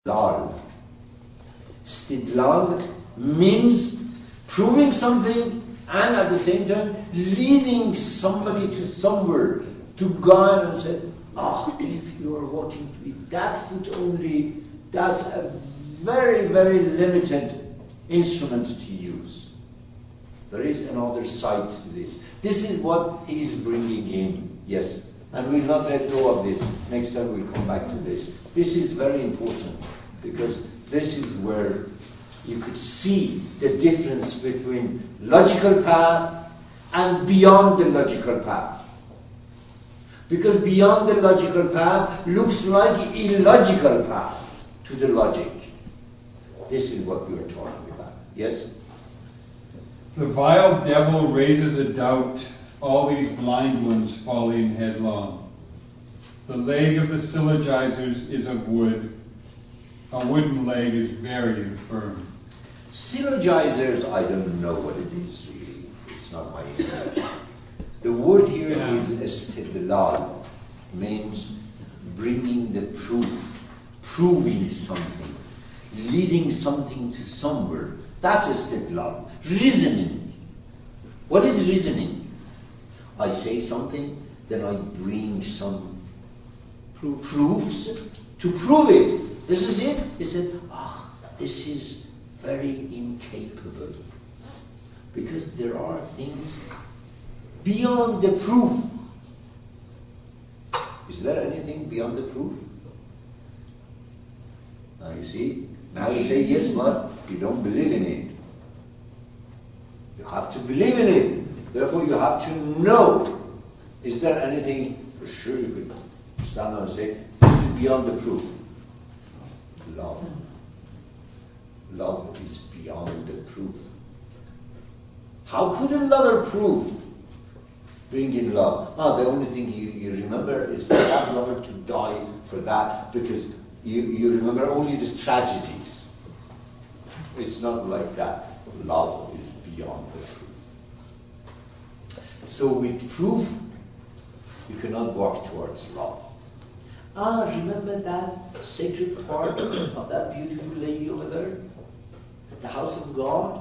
istidlal. Istidlal means proving something and at the same time leading somebody to somewhere, to God and say, if you are walking with that foot only, that's a very, very limited instrument to use. There is another side to this. This is what he is bringing in, yes. And we'll not let go of this. Next time we'll come back to this. This is very important because this is where you could see the difference between logical path and beyond the logical path. Because beyond the logical path looks like illogical path to the logic. This is what we are talking about. Yes? The vile devil raises a doubt, all these blind ones falling headlong. The leg of the syllogizers is of wood. A wooden leg is very infirm. Syllogizers, I don't know what it is really. It's not my English. The word here is istidlal, means bringing the proof, proving something, leading something to somewhere. That's istidlal. Reasoning. What is reasoning? I say something, then I bring some proofs to prove it. This is it. He said, this is very incapable. Because there are things beyond the proof. Is there anything beyond the proof? Now you see, now you say, yes, but you don't believe in it. You have to believe in it. Therefore you have to know. Is there anything, for sure you could stand up and say, this is beyond the proof? Love. Love is beyond the proof. How could a lover prove? Bring in love. The only thing you remember is for that lover to die for that, because you remember only the tragedies. It's not like that. Love is beyond the truth. So with proof, you cannot walk towards love. Remember that sacred part of that beautiful lady over there? The house of God?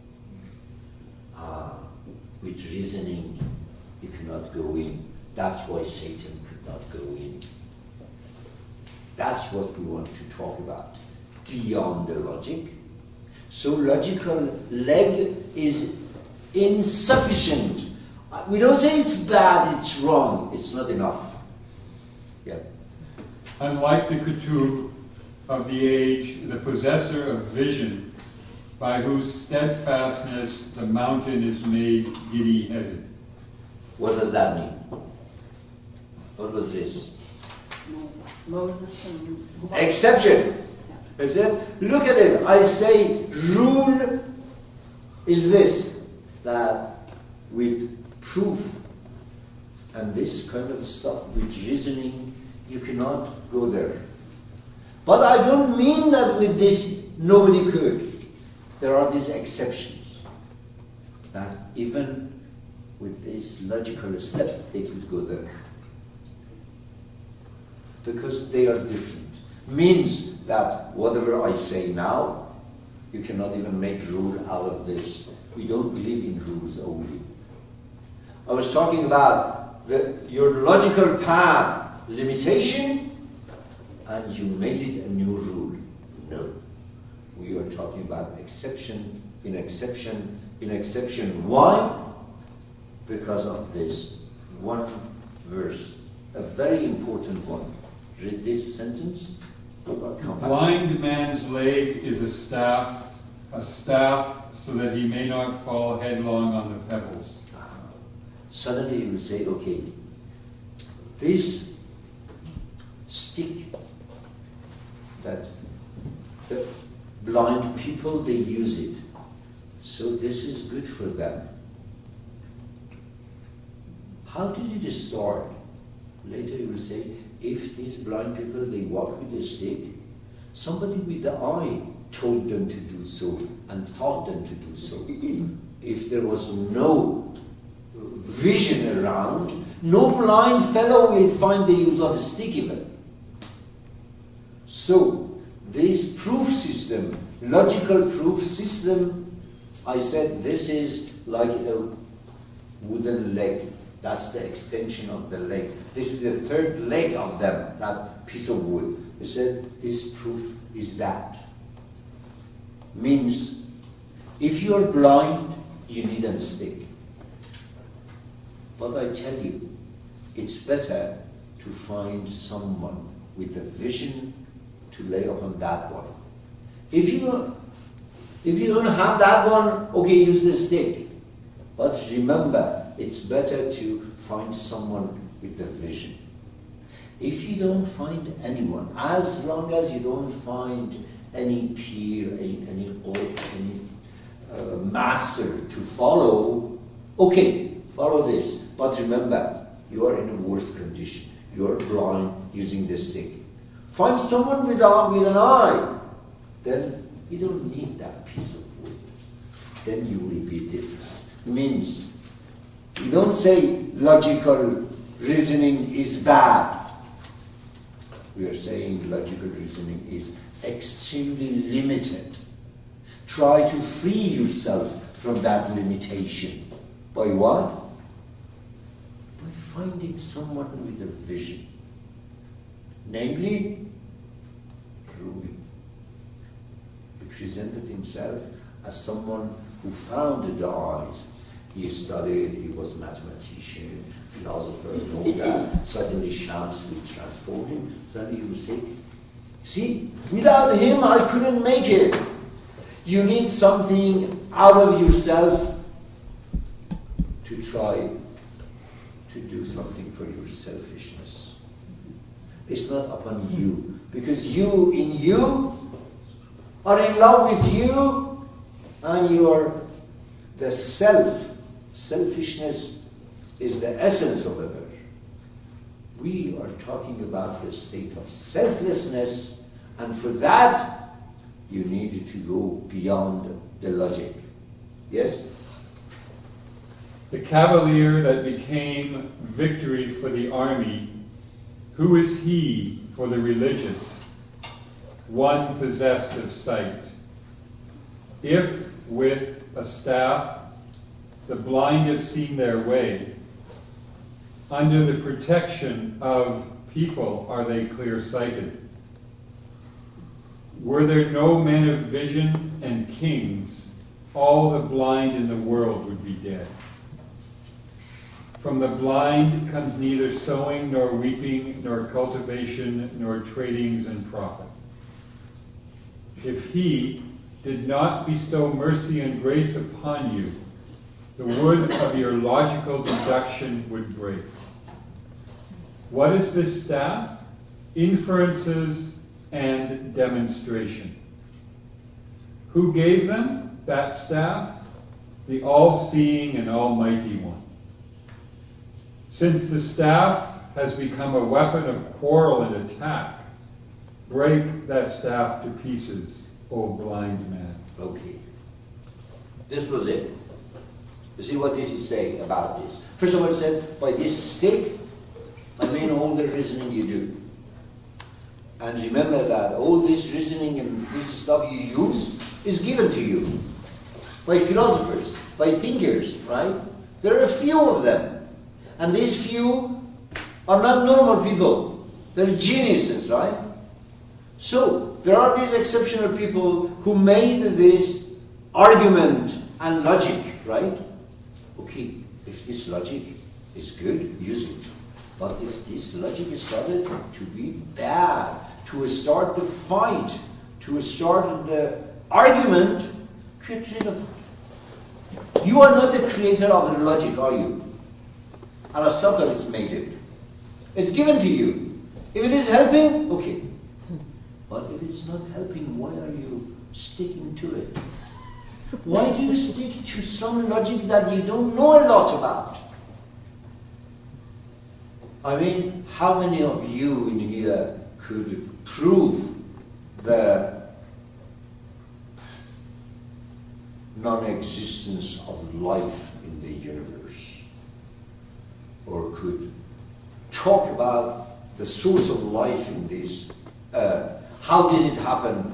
With reasoning, you cannot go in. That's why Satan could not go in. That's what we want to talk about. Beyond the logic. So logical leg is insufficient. We don't say it's bad, it's wrong. It's not enough. Yeah. Unlike the Ketub of the age, the possessor of vision, by whose steadfastness the mountain is made giddy-headed. What does that mean? What was this? Moses and exception. Is it? Look at it. I say rule is this, that with proof and this kind of stuff, with reasoning, you cannot go there. But I don't mean that with this nobody could. There are these exceptions that even with this logical step they could go there. Because they are different. Means that whatever I say now, you cannot even make rule out of this. We don't believe in rules only. I was talking about your logical path limitation, and you made it a new rule. No. We are talking about exception in exception in exception. Why? Because of this one verse, a very important one. Read this sentence. The blind man's leg is a staff so that he may not fall headlong on the pebbles. Suddenly you will say, okay, this stick that the blind people, they use it. So this is good for them. How did it start? Later you will say, if these blind people, they walk with a stick, somebody with the eye told them to do so and taught them to do so. If there was no vision around, no blind fellow will find the use of a stick even. So, this proof system, logical proof system, I said this is like a wooden leg. That's the extension of the leg. This is the third leg of them, that piece of wood. I said this proof is that. Means, if you're blind, you need a stick. But I tell you, it's better to find someone with a vision to lay upon that one. If you don't have that one, okay, use the stick. But remember, it's better to find someone with a vision. If you don't find anyone, as long as you don't find any peer, any master to follow, okay, follow this. But remember, you are in a worse condition. You are blind using the stick. Find someone with an eye. Then you don't need that piece of wood. Then you will be different. Means, you don't say logical reasoning is bad. We are saying logical reasoning is extremely limited. Try to free yourself from that limitation. By what? By finding someone with a vision. Namely, Rumi. He presented himself as someone who found the eyes. He studied, he was mathematician, philosopher, and all that. Suddenly Shams will transport him. Suddenly he will say, see, without him I couldn't make it. You need something out of yourself to try to do something for your selfishness. It's not upon you. Because you are in love with you, and you are the self. Selfishness is the essence of it. We are talking about the state of selflessness, and for that, you need to go beyond the logic. Yes? The cavalier that became victory for the army, who is he for the religious, one possessed of sight? If with a staff the blind have seen their way, under the protection of people are they clear-sighted. Were there no men of vision and kings, all the blind in the world would be dead. From the blind comes neither sowing nor reaping, nor cultivation, nor tradings and profit. If he did not bestow mercy and grace upon you, the wood of your logical deduction would break. What is this staff? Inferences and demonstration. Who gave them that staff? The all-seeing and almighty one. Since the staff has become a weapon of quarrel and attack, break that staff to pieces, O blind man. Okay. This was it. You see, what did he say about this? First of all, he said, by this stick, I mean all the reasoning you do. And remember that all this reasoning and this stuff you use is given to you by philosophers, by thinkers, right? There are a few of them. And these few are not normal people. They're geniuses, right? So, there are these exceptional people who made this argument and logic, right? Okay, if this logic is good, use it. But if this logic is started to be bad, to start the fight, to start the argument, get rid of it. You are not the creator of the logic, are you? Aristotle has made it. It's given to you. If it is helping, okay. But if it's not helping, why are you sticking to it? Why do you stick to some logic that you don't know a lot about? I mean, how many of you in here could prove the non-existence of life in the universe? Or could talk about the source of life in this earth? How did it happen?